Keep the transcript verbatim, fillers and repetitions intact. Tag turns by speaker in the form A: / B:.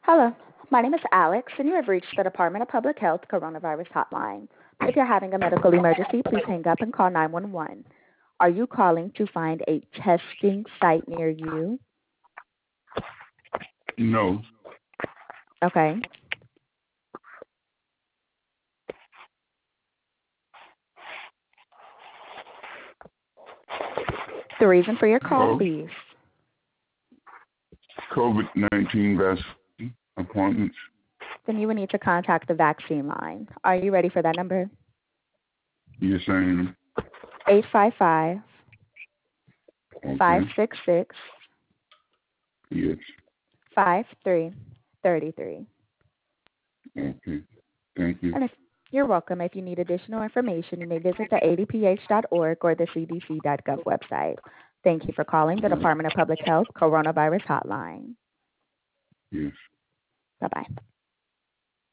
A: Hello, my name is Alex, and you have reached the Department of Public Health Coronavirus Hotline. If you're having a medical emergency, please hang up and call nine one one. Are you calling to find a testing site near you?
B: No.
A: Okay. The reason for your call,
B: Hello?
A: please.
B: COVID nineteen vaccine appointments.
A: Then you will need to contact the vaccine line. Are you ready for that number?
B: You're saying,
A: eight five five, five
B: okay,
A: six six,
B: yes,
A: five three three three.
B: okay, thank you.
A: And if you're welcome. If you need additional information, you may visit the A D P H dot org or the C D C dot gov website. Thank you for calling the
B: Yes,
A: Department of Public Health Coronavirus Hotline.
B: yes.
A: Bye-bye.